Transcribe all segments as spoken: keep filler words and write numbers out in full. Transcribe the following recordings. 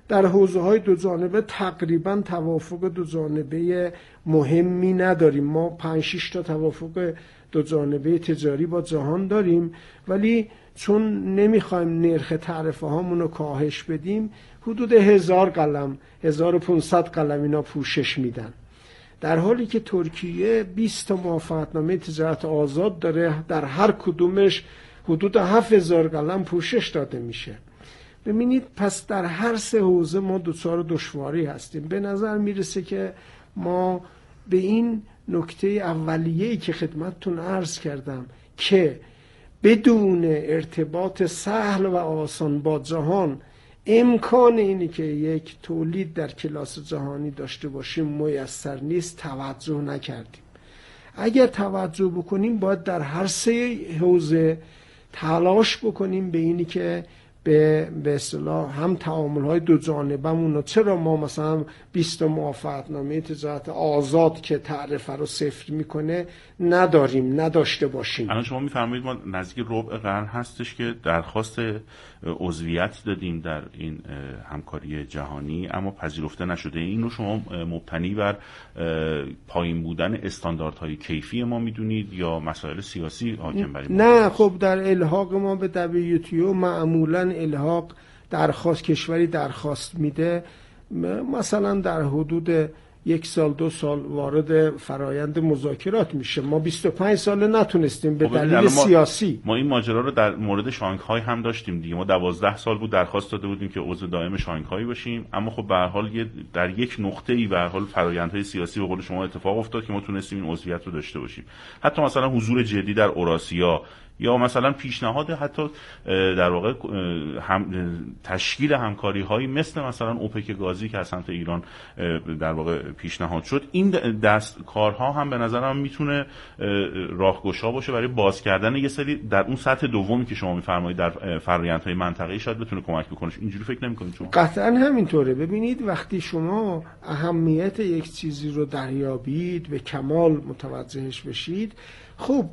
در حوزه‌های دو جانبه تقریبا توافق دو جانبه مهمی نداریم. ما پنج شش تا توافق دو جانبه تجاری با جهان داریم، ولی چون نمیخوایم نرخ تعرفه هامون رو کاهش بدیم، حدود هزار قلم هزار و پانصد قلم اینا پوشش میدن، در حالی که ترکیه بیست تا موافقتنامه تجارت آزاد داره، در هر کدومش حدود هفت هزار قلم پوشش داده میشه. ببینید پس در هر سه حوزه ما دوچار دشواری هستیم. به نظر میرسه که ما به این نکته اولیه‌ای که خدمتتون عرض کردم که بدون ارتباط سهل و آسان با جهان امکان اینی که یک تولید در کلاس جهانی داشته باشیم میسر نیست، توجه نکردیم. اگر توجه بکنیم باید در هر سه حوزه تلاش بکنیم به اینی که به به اصطلاح هم تعامل‌های دو جانبمون رو، چرا ما مثلا بیست موافقتنامه تجارت آزاد که تعرفه رو صفر میکنه نداریم، نداشته باشیم. الان شما میفرمایید ما نزدیک ربع قرن هستش که درخواست عضویت دادیم در این همکاری جهانی اما پذیرفته نشده. این رو شما مبتنی بر پایین بودن استانداردهای کیفی ما میدونید یا مسائل سیاسی حاکم بر این؟ نه، خب در الحاق ما به دبلیو تی او معمولاً الحاق درخواست کشوری درخواست میده، مثلا در حدود یک سال دو سال وارد فرایند مذاکرات میشه. ما بیست و پنج سال نتونستیم به دلیل ما سیاسی. ما این ماجرا رو در مورد شانگهای هم داشتیم دیگه. ما دوازده سال بود درخواست داده بودیم که عضو دائم شانگهای باشیم، اما خب به هر حال یه در یک نقطه‌ای به هر حال فرایندهای سیاسی به قول شما اتفاق افتاد که ما تونستیم این عضویت رو داشته باشیم. حتی مثلا حضور جدی در اوراسیا یا مثلا پیشنهاد حتی در واقع هم تشکیل همکاری هایی مثل مثلا اوپک گازی که از سمت ایران در واقع پیشنهاد شد، این دست کارها هم به نظرم میتونه راهگشا باشه برای باز کردن یه سری در اون سطح دومی که شما میفرمایید در فرآیندهای منطقه‌ای شاید بتونه کمک بکنه. اینجوری فکر نمی‌کنید شما؟ قطعاً همینطوره. ببینید وقتی شما اهمیت یک چیزی رو دریابید، به کمال متوجهش بشید، خب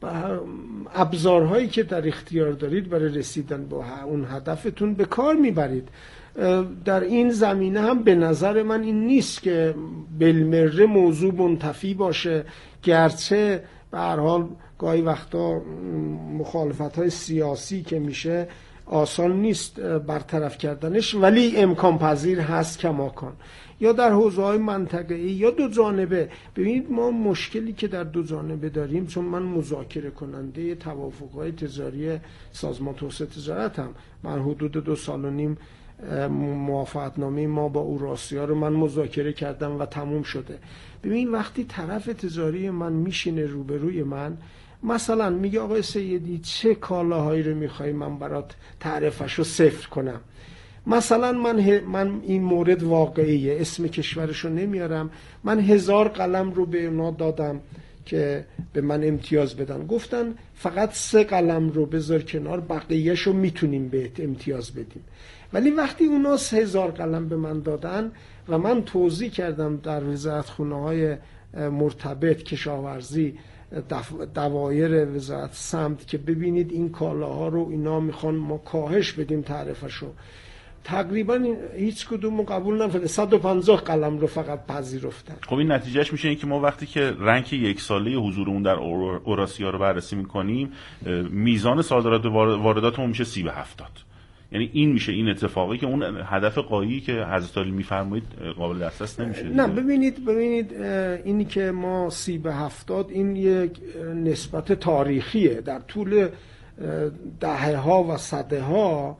ابزارهایی که در اختیار دارید برای رسیدن به اون هدفتون به کار میبرید. در این زمینه هم به نظر من این نیست که بالمره موضوع منتفی باشه، گرچه به هر حال گاهی وقتا مخالفت‌های سیاسی که میشه آسان نیست برطرف کردنش، ولی امکان پذیر هست کماکان. یا در حوزه‌های منطقه‌ای یا دو جانبه. ببینید ما مشکلی که در دو جانبه داریم، چون من مذاکره کننده توافق‌های تجاری سازمان توسعه تجارتم، من حدود دو سال و نیم موافقتنامه ما با اوراسیا رو من مذاکره کردم و تموم شده. ببین وقتی طرف تجاری من میشینه روبروی من، مثلا میگه آقای سیدی چه کالاهایی رو میخوای من برات تعرفه‌ش رو صفر کنم، مثلا من من این مورد واقعیه، اسم کشورشو نمیارم، من هزار قلم رو به اونا دادم که به من امتیاز بدن، گفتن فقط سه قلم رو بذار کنار، بقیهشو میتونیم بهت امتیاز بدیم. ولی وقتی اونا سه هزار قلم به من دادن و من توضیح کردم در وزارتخونه های مرتبط کشاورزی، دوایر وزارت سمت که ببینید این کالاها رو اینا میخوان ما کاهش بدیم تعرفه‌شو، تقریبا هیچ کدوم قبول نکردن، صد و پنجاه قلم رو فقط پذیرفتن. خب این نتیجهش میشه این که ما وقتی که رنک یک ساله حضورمون در اوراسیا رو بررسی میکنیم، میزان صادرات و وارداتمون میشه سی به هفتاد. یعنی این میشه این اتفاقی که اون هدف غایی که حضرت علی میفرمایید قابل دسترس نمیشه. نه ببینید ببینید اینی که ما سی به هفتاد این یک نسبت تاریخیه. در طول دهه ها و صده ها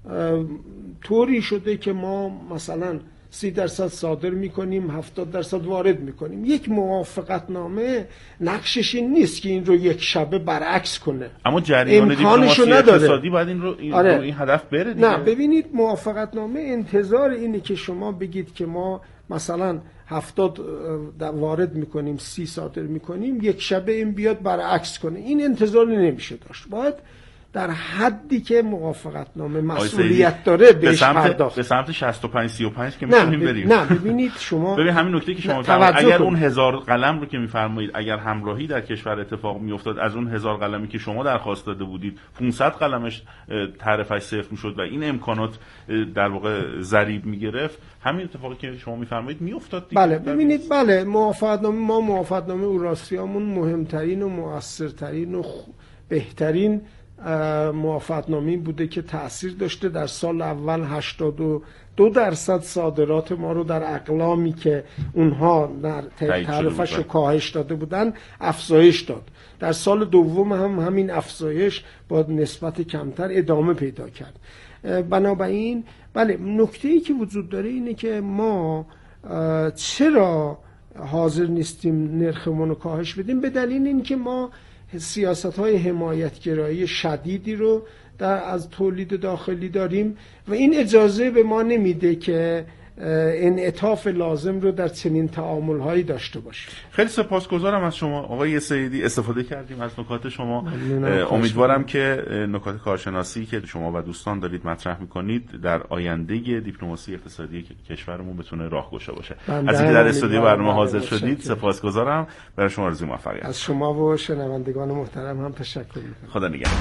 طوری شده که ما مثلا سی درصد صادر میکنیم، هفتاد درصد وارد میکنیم. یک موافقتنامه نقشش این نیست که این رو یک شبه برعکس کنه، اما جریان دیپلماسی اقتصادی باید این رو این, آره. رو این هدف بره دیگه. نه ببینید موافقتنامه انتظار اینه که شما بگید که ما مثلا هفتاد وارد میکنیم، سی صادر میکنیم، یک شبه این بیاد برعکس کنه، این انتظار نمیشه داشت. باید در حدی که موافقتنامه مسئولیت داره بهش پرداخت. به سمت شصت و پنج سی و پنج که میتونیم بریم. نه ببینید شما ببین همین نکته که شما فرمودید اگر اون هزار قلم رو که میفرمایید اگر همراهی در کشور اتفاق میافتاد از اون هزار قلمی که شما درخواست داده بودید پانصد قلمش تعرفه‌اش صفر میشد و این امکانات در واقع ضریب میگرفت، همین اتفاقی که شما میفرمایید میافتاد دیگه. بله ببینید بله موافقتنامه ما موافقتنامه اوراسیامون مهمترین و مؤثرترین و خ... بهترین موافقتنامه‌ای بوده که تأثیر داشته. در سال اول هشتاد و دو درصد صادرات ما رو در اقلامی که اونها در تعرفه‌اش رو کاهش داده بودن افزایش داد. در سال دوم هم همین افزایش با نسبت کمتر ادامه پیدا کرد. بنابراین بله نکته‌ای که وجود داره اینه که ما چرا حاضر نیستیم نرخمون رو کاهش بدیم؟ به دلیل اینکه ما سیاست‌های حمایتگرایی شدیدی رو در از تولید داخلی داریم و این اجازه به ما نمیده که انعطاف لازم رو در چنین تعامل‌هایی داشته باشیم. خیلی سپاسگزارم از شما آقای سیدی، استفاده کردیم از نکات شما. امیدوارم که نکات کارشناسی که شما و دوستان دارید مطرح می‌کنید در آینده دیپلماسی اقتصادی کشورمون بتونه راهگشا باشه. از اینکه در استودیو برنامه حاضر شدید سپاسگزارم. برای شما آرزوی موفقیت. از شما و شنوندگان محترم هم تشکر می‌کنم. خدا نگهدار.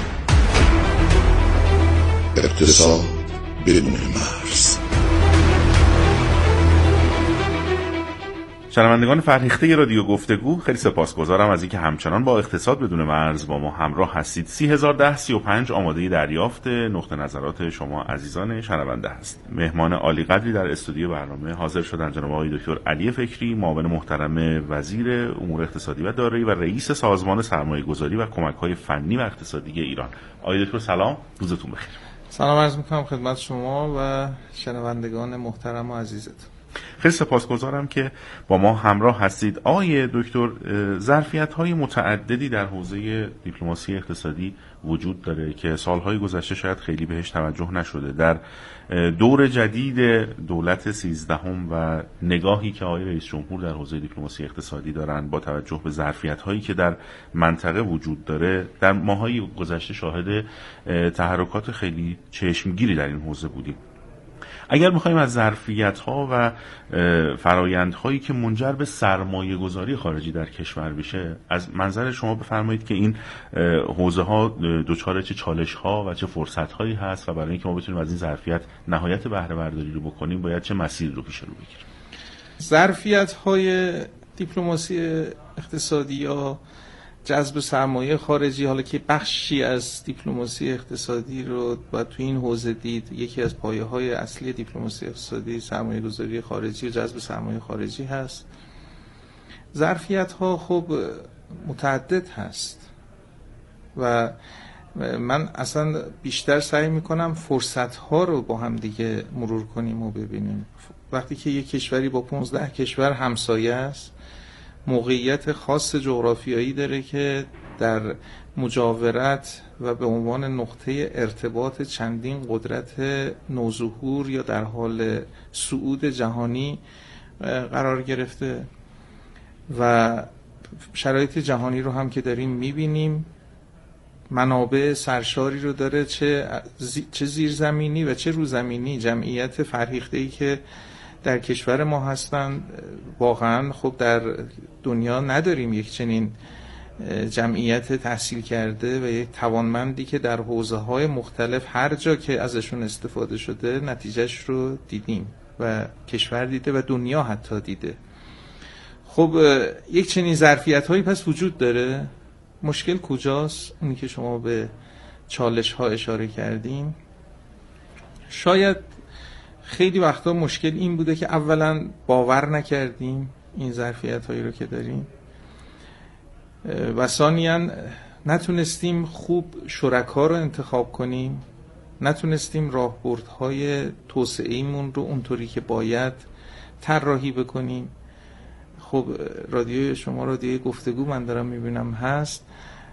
اقتصاد بدون مرز. شنوندگان فرهیخته رادیو گفتگو، خیلی سپاسگزارم از اینکه همچنان با اقتصاد بدون مرز با ما همراه هستید. سی هزار و ده سی و پنج آماده دریافت نقطه نظرات شما عزیزان شنونده هست. مهمان عالی قدری در استودیو برنامه حاضر شدن جناب آقای دکتر علی فکری، معاون محترم وزیر امور اقتصادی و دارایی و رئیس سازمان سرمایه‌گذاری و کمک‌های فنی و اقتصادی ایران. آقای دکتر سلام، روزتون بخیر. سلام عرض می‌کنم خدمت شما و شنوندگان محترم و عزیزتون. خیلی سپاسگزارم که با ما همراه هستید. آقای دکتر، ظرفیت‌های متعددی در حوزه دیپلماسی اقتصادی وجود داره که سالهای گذشته شاید خیلی بهش توجه نشده. در دور جدید دولت سیزدهم و نگاهی که آقای رئیس جمهور در حوزه دیپلماسی اقتصادی دارن با توجه به ظرفیت‌هایی که در منطقه وجود داره، در ماه‌های گذشته شاهد تحرکات خیلی چشمگیری در این حوزه بودیم. اگر می‌خوایم از ظرفیت‌ها و فرآیندهایی که منجر به سرمایه‌گذاری خارجی در کشور بشه، از منظر شما بفرمایید که این حوزه‌ها دچار چه چالش‌ها و چه فرصت‌هایی هست و برای اینکه ما بتونیم از این ظرفیت نهایت بهره برداری رو بکنیم باید چه مسیر رو پیش رو بگیریم؟ ظرفیت‌های دیپلماسی اقتصادی یا جذب سرمایه خارجی، حالا که بخشی از دیپلماسی اقتصادی رو باید تو این حوزه دید، یکی از پایه‌های اصلی دیپلماسی اقتصادی سرمایه‌گذاری خارجی و جذب سرمایه خارجی هست. ظرفیت‌ها خب متعدد هست و من اصلا بیشتر سعی می‌کنم فرصت‌ها رو با هم دیگه مرور کنیم و ببینیم. وقتی که یک کشوری با پانزده کشور همسایه است، موقعیت خاص جغرافیایی داره که در مجاورت و به عنوان نقطه ارتباط چندین قدرت نوظهور یا در حال صعود جهانی قرار گرفته و شرایط جهانی رو هم که داریم میبینیم، منابع سرشاری رو داره، چه چه زیرزمینی و چه روزمینی. جمعیت فرهیخته‌ای که در کشور ما هستن واقعا خب در دنیا نداریم یک چنین جمعیت تحصیل کرده و یک توانمندی که در حوزه‌های مختلف هر جا که ازشون استفاده شده نتیجهش رو دیدیم و کشور دیده و دنیا حتی دیده. خب یک چنین ظرفیت‌هایی پس وجود داره. مشکل کجاست؟ اونی که شما به چالش‌ها اشاره کردیم. شاید خیلی وقتا مشکل این بوده که اولا باور نکردیم این ظرفیت‌هایی رو که داریم و ثانیاً نتونستیم خوب شرکا رو انتخاب کنیم، نتونستیم راهبردهای توسعه‌ایمون رو اونطوری که باید طراحی بکنیم. خب رادیو شما رادیوی گفتگو من دارم میبینم هست،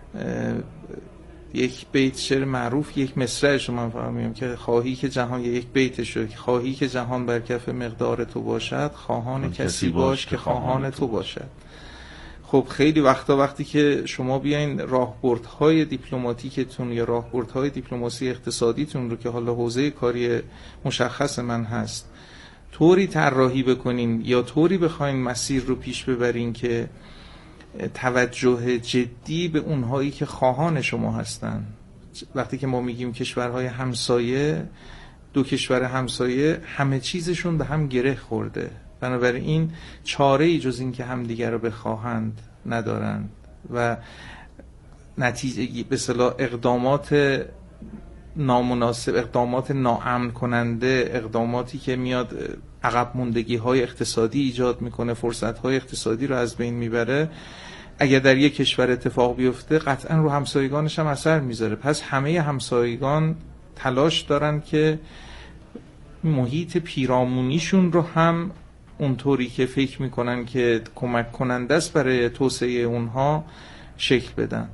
یک بیت شعر معروف، یک مصرعش رو من فهمیدم که خواهی که جهان، یک بیتش رو، خواهی که جهان بر کف مقدار تو باشد، خواهان کسی باش که خواهان تو باشد. خب خیلی وقتا وقتی که شما بیاین راهبردهای دیپلماتیکتون یا راهبردهای دیپلماسی اقتصادیتون رو که حالا حوزه کاری مشخص من هست طوری طراحی بکنین یا طوری بخواین مسیر رو پیش ببرین که توجه جدی به اونهایی که خواهان شما هستن. وقتی که ما میگیم کشورهای همسایه، دو کشور همسایه همه چیزشون به هم گره خورده، بنابراین چاره ای جز این که همدیگر رو بخواهند ندارند و نتیجه به اصطلاح اقدامات نامناسب، اقدامات ناامن کننده، اقداماتی که میاد عقب موندگی های اقتصادی ایجاد میکنه، فرصت های اقتصادی رو از بین میبره، اگر در یک کشور اتفاق بیفته قطعا رو همسایگانش هم اثر میذاره. پس همه همسایگان تلاش دارن که محیط پیرامونیشون رو هم اونطوری که فکر میکنن که کمک کننده است برای توسعه اونها شکل بدن.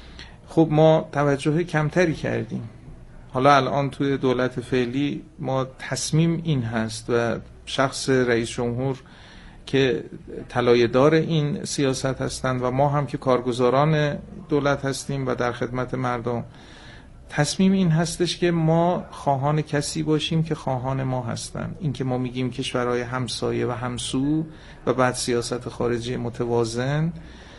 خب ما توجه کمتری کردیم. حالا الان توی دولت فعلی ما تصمیم این هست و شخص رئیس جمهور که طلایه‌دار این سیاست هستند و ما هم که کارگزاران دولت هستیم و در خدمت مردم، تصمیم این هستش که ما خواهان کسی باشیم که خواهان ما هستن. این که ما میگیم کشورهای همسایه و همسو و بعد سیاست خارجی متوازن،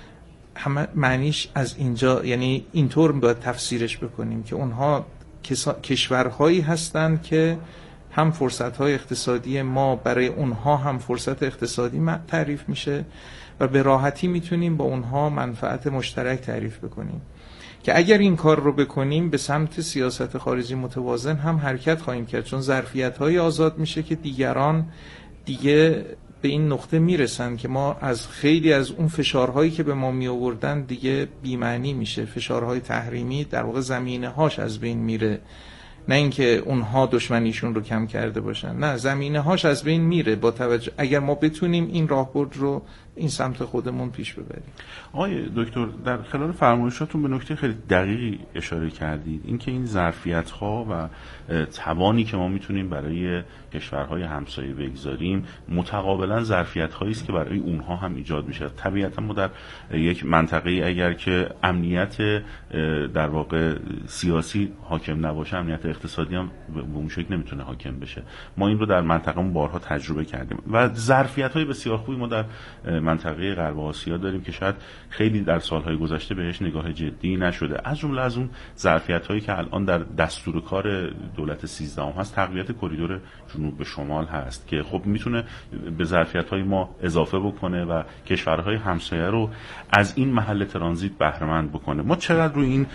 همه معنیش از اینجا، یعنی اینطور باید تفسیرش بکنیم که اونها کشورهایی هستند که هم فرصت‌های اقتصادی ما برای اونها هم فرصت اقتصادی تعریف میشه و به راحتی میتونیم با اونها منفعت مشترک تعریف بکنیم که اگر این کار رو بکنیم به سمت سیاست خارجی متوازن هم حرکت خواهیم کرد، چون ظرفیت‌های آزاد میشه که دیگران دیگه به این نقطه میرسن که ما از خیلی از اون فشارهایی که به ما می آوردن دیگه بی‌معنی میشه. فشارهای تحریمی در واقع زمینه هاش از بین میره، نه اینکه اونها دشمنیشون رو کم کرده باشن، نه، زمینه هاش از بین میره با توجه اگر ما بتونیم این راهبرد رو این سمت خودمون پیش ببریم. آقای دکتر در خلال فرمایشاتون به نکته خیلی دقیقی اشاره کردید، اینکه این ظرفیت ها و توانی که ما میتونیم برای کشورهای همسایه بگذاریم متقابلا ظرفیت هایی است که برای اونها هم ایجاد میشه. طبیعتا ما در یک منطقه اگر که امنیت در واقع سیاسی حاکم نباشه، امنیت اقتصادی هم به اون شکل نمیتونه حاکم بشه. ما این رو در منطقه‌مون بارها تجربه کردیم و ظرفیت های بسیار خوبی ما در منطقه غرب آسیا داریم که شاید خیلی در سالهای گذشته بهش نگاه جدی نشده. از جمله از اون ظرفیت‌هایی که الان در دستور کار دولت سیزدهم هست، تقویت کریدور جنوب به شمال هست که خب میتونه به ظرفیت‌های ما اضافه بکنه و کشورهای همسایه رو از این محل ترانزیت بهره مند بکنه. ما چقدر روی این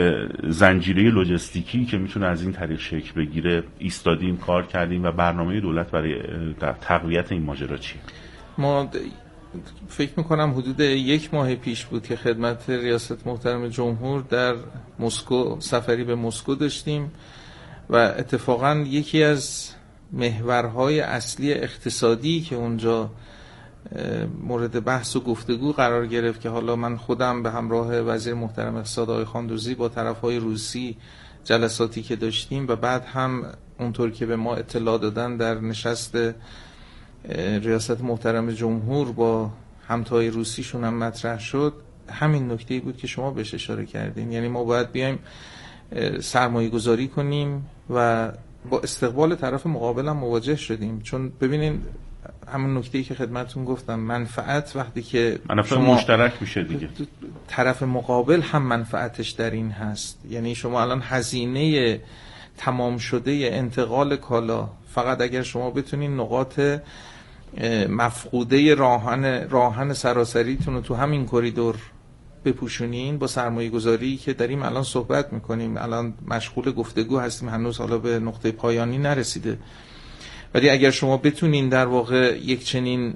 زنجیره لوجستیکی که میتونه از این طریق شکل بگیره ایستادیم، کار کردیم و برنامه دولت برای در تقویت این ماجرا چیه؟ ما فکر میکنم حدود یک ماه پیش بود که خدمت ریاست محترم جمهور در مسکو سفری به مسکو داشتیم و اتفاقا یکی از محورهای اصلی اقتصادی که اونجا مورد بحث و گفتگو قرار گرفت که حالا من خودم به همراه وزیر محترم اقتصاد آقای خاندوزی با طرفهای روسی جلساتی که داشتیم و بعد هم اونطور که به ما اطلاع دادن در نشست ریاست محترم جمهور با همتای روسیشون هم مطرح شد، همین نکته‌ای بود که شما بهش اشاره کردین. یعنی ما باید بیایم سرمایه گذاری کنیم و با استقبال طرف مقابل هم مواجه شدیم، چون ببینین همون نکته‌ای که خدمتتون گفتم، منفعت وقتی که منفعت مشترک میشه دیگه، طرف مقابل هم منفعتش در این هست. یعنی شما الان هزینه تمام شده انتقال کالا فقط اگر شما بتونین نقاط مفقوده راهن راهن سراسریتون رو تو همین کریدور بپوشونین با سرمایه گذاری که داریم الان صحبت میکنیم، الان مشغول گفتگو هستیم، هنوز حالا به نقطه پایانی نرسیده، ولی اگر شما بتونین در واقع یک چنین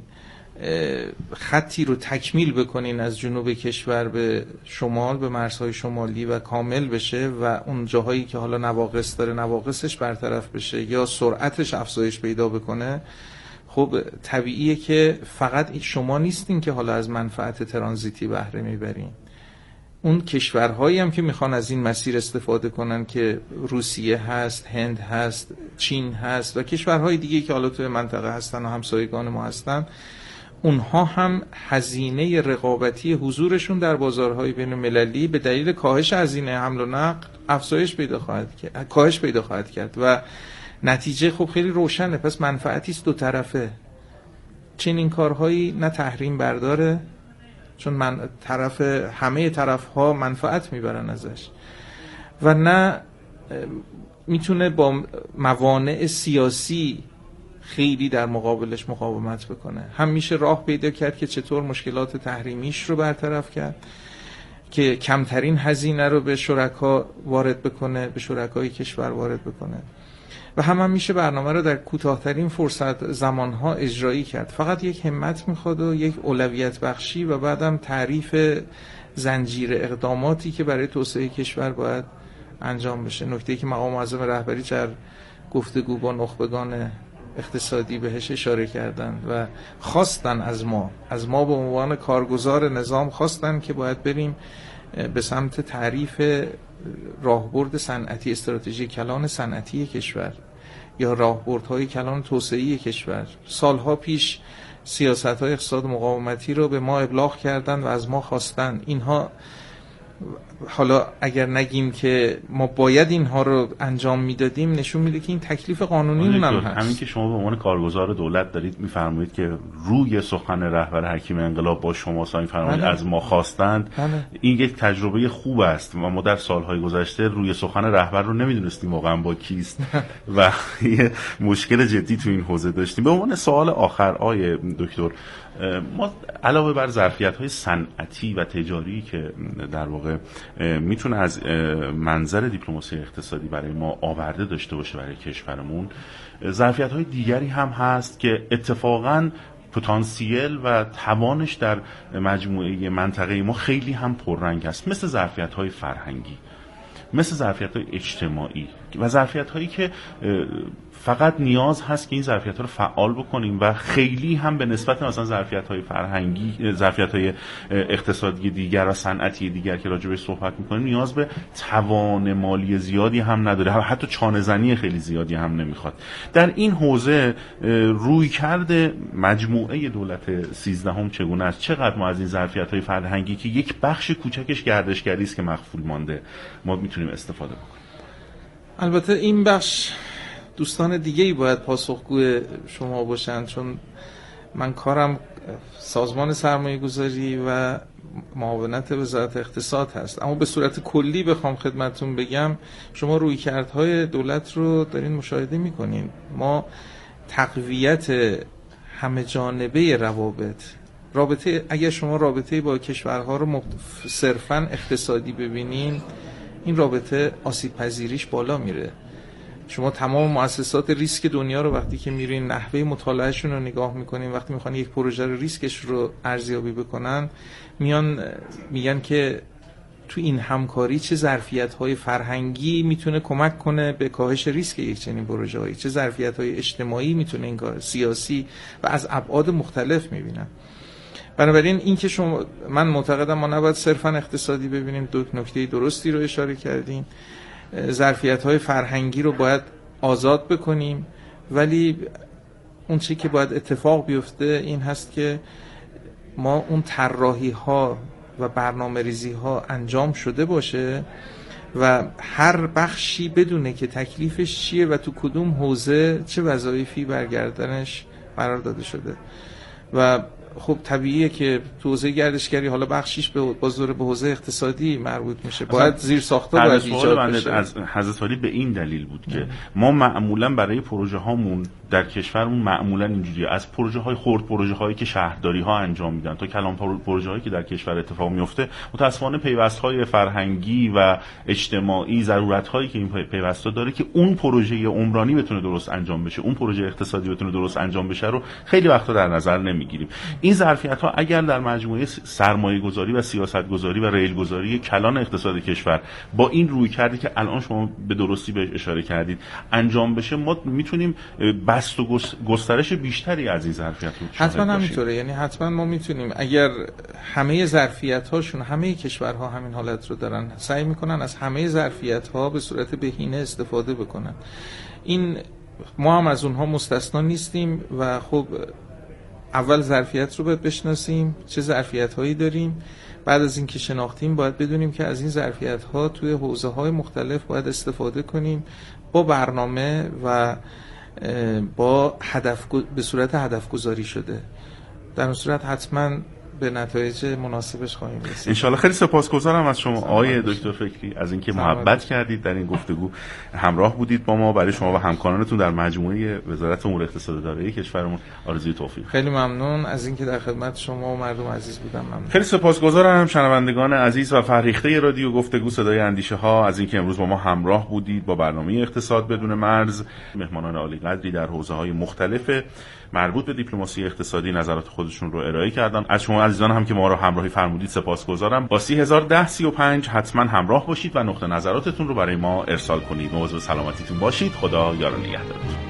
خطی رو تکمیل بکنین از جنوب کشور به شمال، به مرزهای شمالی و کامل بشه و اون جاهایی که حالا نواقص داره نواقصش برطرف بشه یا سرعتش افزایش پیدا بکنه، خب طبیعیه که فقط شما نیستین که حالا از منفعت ترانزیتی بهره میبرین، اون کشورهایی هم که میخوان از این مسیر استفاده کنن که روسیه هست، هند هست، چین هست و کشورهای دیگه که حالا توی منطقه هستن و همسایگان ما هستن، اونها هم هزینه رقابتی حضورشون در بازارهای بین المللی به دلیل کاهش هزینه حمل و نقل افزایش پیدا خواهد کرد، کاهش پیدا خواهد کرد و نتیجه خب خیلی روشنه. پس منفعتی است دو طرفه. چنین کارهایی نه تحریم برداره، چون من طرف همه طرف‌ها منفعت میبرن ازش، و نه میتونه با موانع سیاسی خیلی در مقابلش مقاومت بکنه. هم میشه راه پیدا کرد که چطور مشکلات تحریمیش رو برطرف کرد که کمترین هزینه رو به شرکا وارد بکنه، به شرکای کشور وارد بکنه، و هم, هم میشه برنامه رو در کوتاه‌ترین فرصت زمانها اجرایی کرد. فقط یک همت میخواد و یک اولویت بخشی و بعدم تعریف زنجیره اقداماتی که برای توسعه کشور باید انجام بشه. نکته‌ای که مقام معظم رهبری در گفتگو با نخبگان اقتصادی بهش اشاره کردن و خواستن از ما از ما به عنوان کارگزار نظام خواستن که باید بریم به سمت تعریف راهبرد صنعتی، استراتژی کلان صنعتی کشور یا راهبردهای کلان توسعه‌ای کشور. سالها پیش سیاست‌های اقتصاد مقاومتی رو به ما ابلاغ کردن و از ما خواستن. اینها حالا اگر نگیم که ما باید اینها رو انجام میدادیم، نشون میده که این تکلیف قانونی هم هست. همین که شما به عنوان کارگزار دولت دارید میفرمایید که روی سخن رهبر حکیم انقلاب با شما ساین فرمایید از ما خواستند، بله. این یک تجربه خوب است و ما در سالهای گذشته روی سخن رهبر رو نمیدونستیم واقعا با کیست و یه مشکل جدی تو این حوزه داشتیم. به عنوان سوال آخر آیه دکتر، ما علاوه بر ظرفیت‌های صنعتی و تجاری که در واقع میتونه از منظر دیپلماسی اقتصادی برای ما آورده داشته باشه برای کشورمون، ظرفیت‌های دیگری هم هست که اتفاقاً پتانسیل و توانش در مجموعه منطقه ما خیلی هم پررنگ است، مثل ظرفیت‌های فرهنگی، مثل ظرفیت‌های اجتماعی و ظرفیت‌هایی که فقط نیاز هست که این ظرفیت‌ها رو فعال بکنیم و خیلی هم به نسبت مثلا ظرفیت‌های فرهنگی، ظرفیت‌های اقتصادی دیگر و صنعتی دیگر که راجع بهش صحبت می‌کنیم نیاز به توان مالی زیادی هم نداره، حتی چانه‌زنی خیلی زیادی هم نمی‌خواد. در این حوزه رویکرد مجموعه دولت سیزدهم چگونه است؟ چقدر ما از این ظرفیت‌های فرهنگی که یک بخش کوچکش گردشگری است که مخفول مانده ما می‌تونیم استفاده بکنیم؟ البته این بخش دوستان دیگه‌ای باید پاسخگوی شما باشن، چون من کارم سازمان سرمایه‌گذاری و معاونت وزارت اقتصاد هست. اما به صورت کلی بخوام خدمتتون بگم، شما رویکردهای دولت رو دارین مشاهده می‌کنین. ما تقویت همه جانبه روابط رابطه اگر شما رابطه با کشورها رو صرفاً اقتصادی ببینین، این رابطه آسیب پذیریش بالا میره. شما تمام مؤسسات ریسک دنیا رو وقتی که میرین نحوه مطالعهشون رو نگاه میکنین، وقتی میخوان یک پروژه رو ریسکش رو ارزیابی بکنن، میان میگن که تو این همکاری چه ظرفیت‌های فرهنگی میتونه کمک کنه به کاهش ریسک یک چنین پروژه‌ای، چه ظرفیت‌های اجتماعی میتونه این کار، سیاسی و از ابعاد مختلف میبینن. بنابراین این که شما من معتقدم ما نباید صرفا اقتصادی ببینیم. دو نکته درستی رو اشاره کردین. ظرفیت‌های فرهنگی رو باید آزاد بکنیم، ولی اون چیزی که باید اتفاق بیفته این هست که ما اون طراحی‌ها و برنامه‌ریزی‌ها انجام شده باشه و هر بخشی بدونه که تکلیفش چیه و تو کدوم حوزه چه وظایفی برگردنش قرار داده شده. و خب طبیعیه که تو حوزه گردشگری حالا بخشیش به بازار به حوزه اقتصادی مربوط میشه، باید زیر ساختا باید ایجاد بشه. از حضرت علی به این دلیل بود که نه. ما معمولا برای پروژه هامون در کشورمون معمولا اینجوریه، از پروژه های خرد، پروژه هایی که شهرداری ها انجام میدن تا کلان پروژه هایی که در کشور اتفاق میفته، متاسفانه پیوست های فرهنگی و اجتماعی، ضرورت هایی که این پیوستا داره که اون پروژه عمرانی بتونه درست انجام بشه، اون پروژه اقتصادی بتونه درست انجام بشه رو خیلی وقتا در نظر نمیگیریم. این ظرفیت ها اگر در مجموعه سرمایه گذاری و سیاست گذاری و ریل گذاری کلان اقتصاد کشور با این روی کردی که الان شما به درستی بهش اشاره کردید انجام بشه، ما میتونیم بست و گسترش بیشتری از این ظرفیت رو حتما همینطوره. یعنی حتما ما میتونیم اگر همه ظرفیت هاشون، همه کشورها همین حالت رو دارن، سعی میکنن از همه ظرفیت ها به صورت بهینه استفاده بکنن. این ما هم از اونها مستثنا نیستیم و خب اول ظرفیت رو باید بشناسیم، چه ظرفیت هایی داریم. بعد از اینکه شناختیم باید بدونیم که از این ظرفیت ها توی حوزه های مختلف باید استفاده کنیم با برنامه و با هدف به صورت هدف گذاری شده. در اون صورت حتما به نتایج مناسبش خواهیم رسید. انشالله. خیلی سپاسگزارم از شما آقای دکتر فکری از اینکه محبت کردید در این گفتگو همراه بودید با ما. برای شما و همکارانتون در مجموعه وزارت امور اقتصاد دارایی کشورمون آرزوی توفیق. خیلی ممنون از اینکه در خدمت شما و مردم عزیز بودم. ممنون. خیلی سپاسگزارم شنوندگان عزیز و فرهیخته رادیو گفتگو صدای اندیشه ها از اینکه امروز با ما همراه بودید با برنامه اقتصاد بدون مرز. مهمانان عالی قدری در حوزه‌های مختلف مربوط به دیپلماسی اقتصادی نظرات خودشون رو ارائه کردن. از شما عزیزان هم که ما رو همراهی فرمودید سپاسگزارم. با سی هزار و ده سی و پنج حتما همراه باشید و نقطه نظراتتون رو برای ما ارسال کنید. مواظب سلامتیتون باشید. خدا یار و نگهدارتون.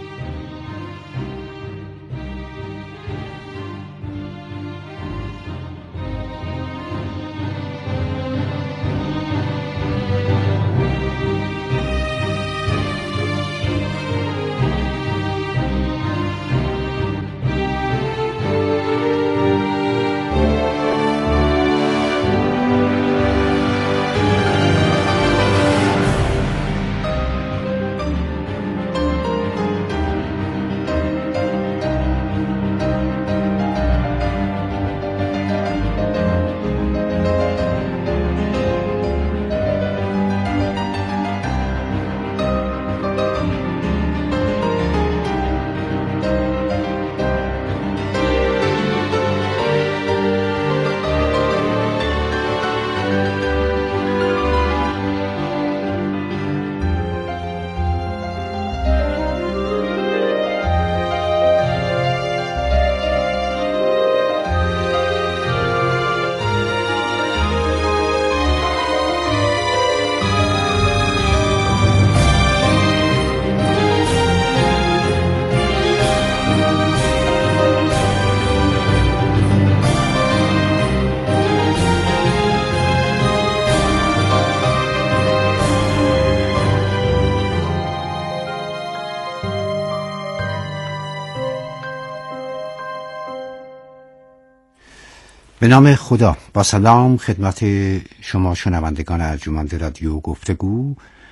به نام خدا. با سلام خدمت شما شنوندگان ارجمند رادیو گفتگو.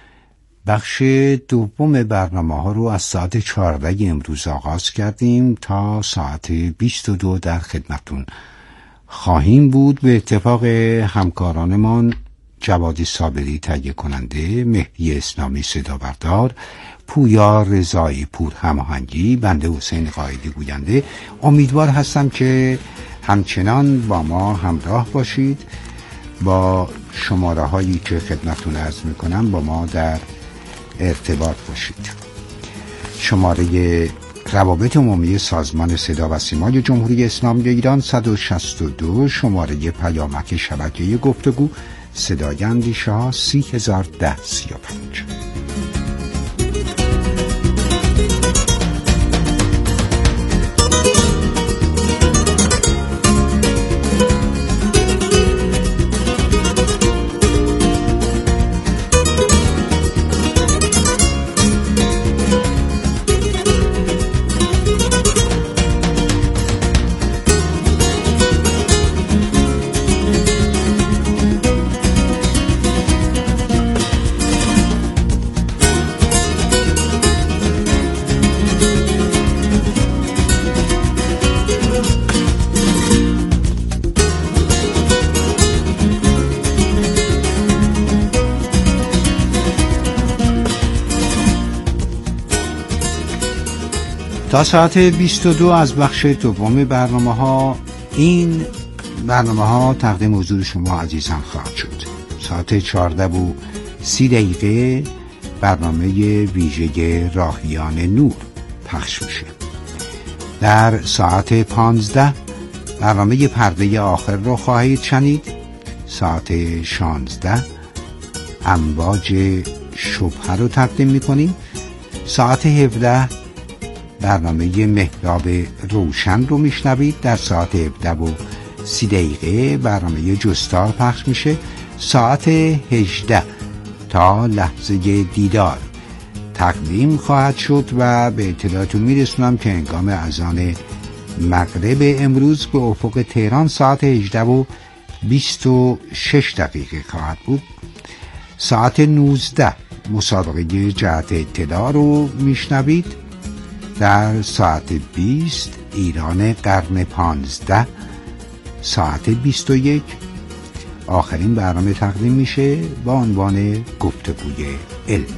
بخش دوم برنامه ها رو از ساعت چهارده امروز آغاز کردیم تا ساعت بیست و دو در خدمتون خواهیم بود. به اتفاق همکارانمان جواد صابری تهیه کننده، مهدی اسلامی صدا بردار، پویا رضایی پور هماهنگی، بنده حسین قائدی گوینده. امیدوار هستم که همچنان با ما همراه باشید. با شماره هایی که خدمتتون عرض میکنم با ما در ارتباط باشید. شماره روابط عمومی سازمان صدا و سیمای جمهوری اسلامی ایران صد و شصت و دو، شماره پیامک شبکه گفتگو صدای اندیشه ها سی هزار و ده سی و پنج. تا ساعت بیست و دو از بخش دوم برنامه ها این برنامه ها تقدیم حضور شما عزیزان خواهد شد. ساعت چهارده و سی دقیقه برنامه ویژه راهیان نور پخش میشه. در ساعت پانزده برنامه پرده آخر رو خواهید شنید. ساعت شانزده امواج شبهه رو تقدیم میکنیم. ساعت هفده برنامه محراب روشن رو میشنوید. در ساعت هفده و سی دقیقه برنامه جستار پخش میشه. ساعت هجده تا لحظه دیدار تقدیم خواهد شد و به اطلاعتون میرسونم که هنگام اذان مغرب امروز به افق تهران ساعت هجده و بیست و شش دقیقه خواهد بود. ساعت نوزده مسابقه جهت اطلاع رو میشنوید. در ساعت بیست ایران قرن پانزده، ساعت بیست و یک آخرین برنامه تقدیم میشه با عنوان گفتگوی علمی.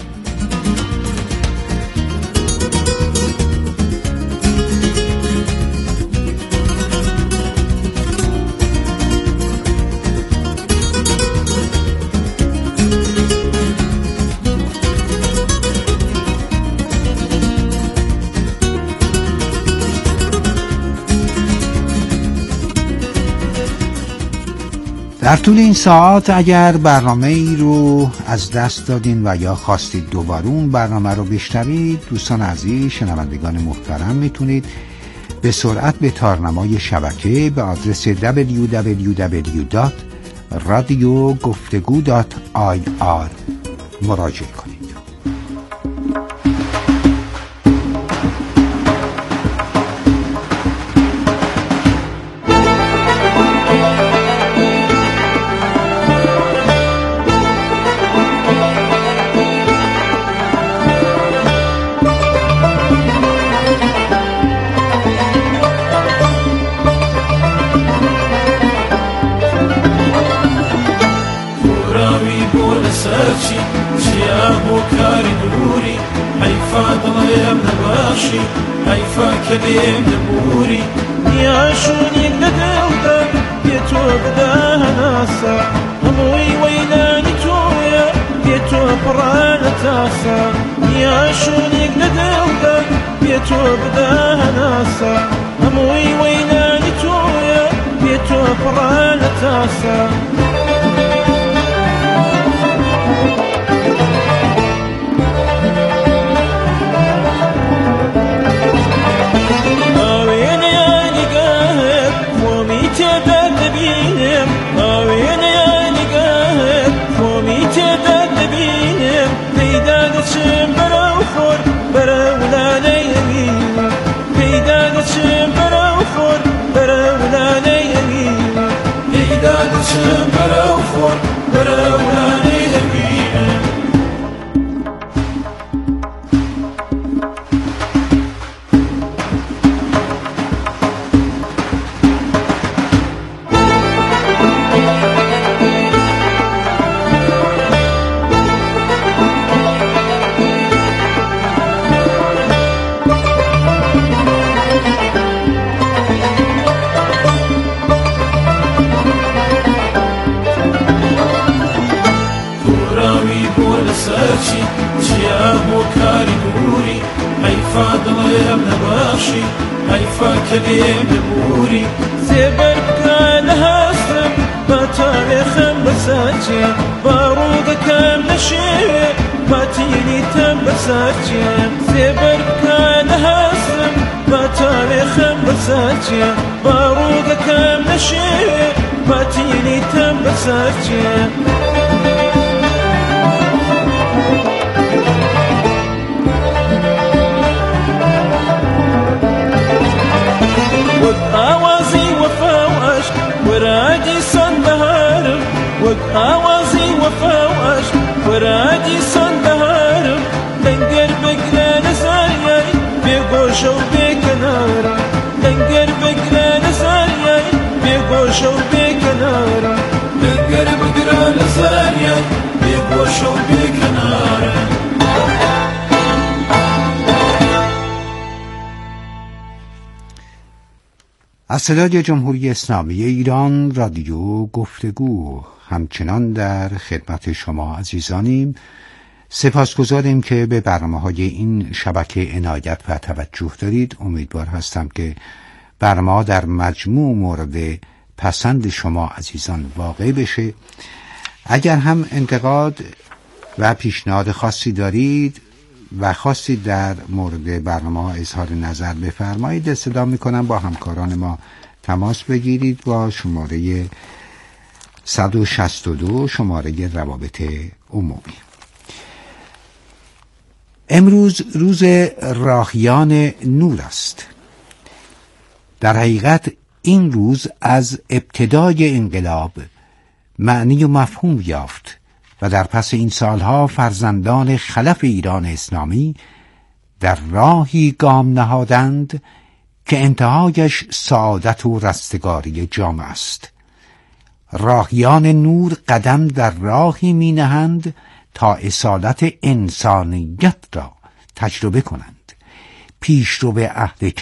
در طول این ساعت اگر برنامه ای رو از دست دادین و یا خواستید دوباره اون برنامه رو بشنوید، دوستان عزیز شنوندگان محترم میتونید به سرعت به تارنمای شبکه به آدرس دبلیو دبلیو دبلیو دات رادیو گفتگو دات آی آر مراجعه کنید. كلم نبوري يا شوني لدلدا بيتو بداه ناسا هموي ويلاني تويا بيتو برانا تاسا يا شوني لدلدا بيتو بداه ناسا هموي ويلاني تويا بيتو برانا تاسا كلم نبوري زبر كان هاسم ما تاريخ مساجين بارود كم نشير ما تيني تم مساجين زبر كان هاسم ما تاريخ مساجين بارود كم نشير ما تيني تم مساجين وقاوازي وفاوش ورادي صن بهارم وقاوازي وفاوش ورادي صن بهارم دنقر بقران زارياي بيقوشو بكنارا دنقر بقران زارياي بيقوشو بكنارا دنقر بقران زارياي بيقوشو بكنارا. از صدای جمهوری اسلامی ایران رادیو گفتگو همچنان در خدمت شما عزیزانیم. سپاسگزاریم که به برنامه‌های این شبکه عنایت و توجه دارید. امیدوار هستم که برنامه در مجموع مورد پسند شما عزیزان واقع بشه. اگر هم انتقاد و پیشنهاد خاصی دارید و خواستید در مورد برنامه اظهار نظر بفرمایید، صدا میکنم با همکاران ما تماس بگیرید با شماره صد و شصت و دو شماره روابط عمومی. امروز روز راهیان نور است. در حقیقت این روز از ابتدای انقلاب معنی و مفهوم یافت و در پس این سالها فرزندان خلف ایران اسلامی در راهی گام نهادند که انتهایش سعادت و رستگاری جامعه است. راهیان نور قدم در راهی می نهند تا اصالت انسانیت را تجربه کنند. پیشرو اهل